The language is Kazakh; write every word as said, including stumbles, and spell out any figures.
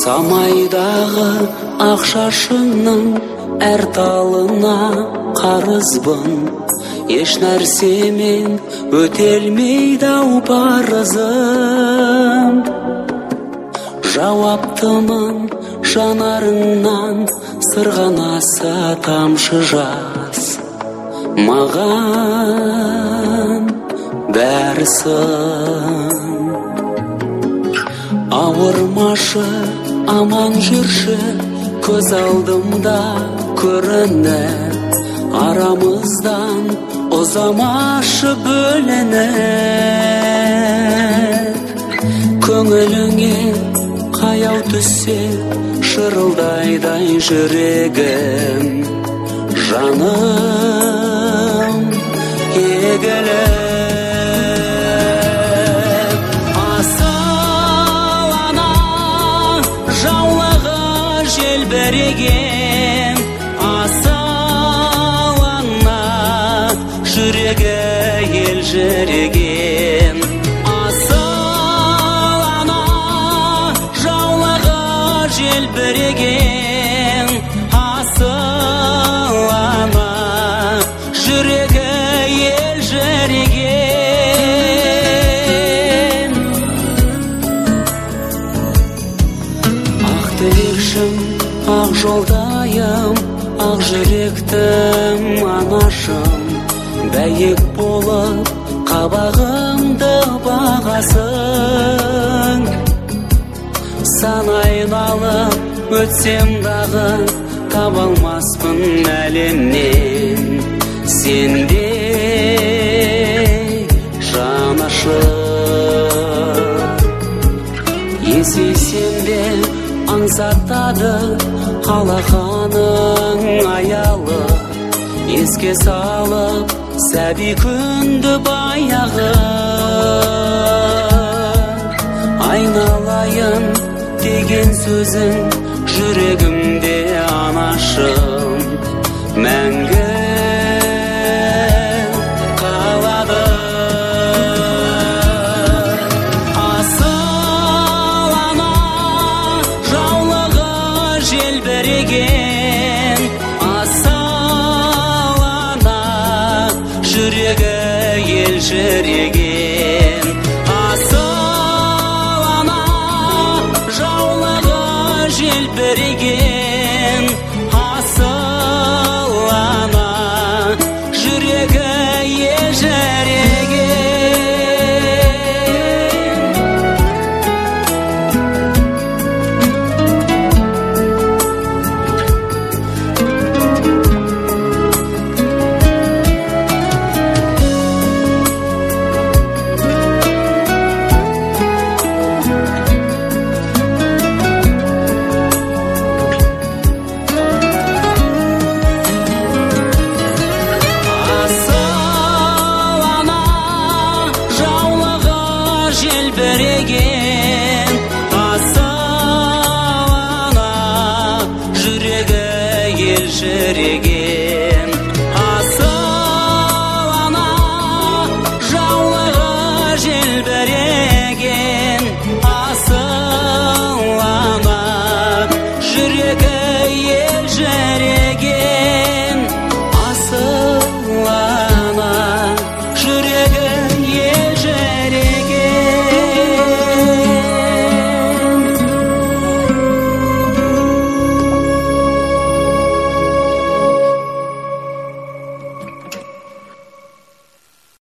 Самайдағы ақ шашыңның әр талына қарызбын, еш нәрсемен өтелмейді ау парызым. Жауаптымын жанарыңнан сырғанаса тамшы жас, маған бәрісін. Ауырмашы, аман жүрші, көз алдымда көрініп, арамыздан ұзамашы бөлініп. Көңіліңе қаяу түссе шырылдайдай жүрегім, жаным егіліп. Желбіреген асалана, жүрегі елжіреген. Асалана, жаулығы желбіреген. Асалана, жүрегі елжіреген. Ақ тілекшім, ақ жолдайым, ақ жүректім анашым, бәйек болып қабағымды бағасың. Сан айналып өтсем дағы таба алмаспын әлемнен сендей жанашыр. Есейсем де аңсатады алақаның аялы, еске салып сәби күнді баяғы. Айналайын деген сөзің жүрегімде анашым, мәңгі қалады. Асылана, жаулығы желбіреген. Асылана, жүрегі елжіреген. Асылана, жаулығы желбіреген. Асылана, жүрегі елжіреген. Желбіреген. Асылана, жүрегі елжіреген.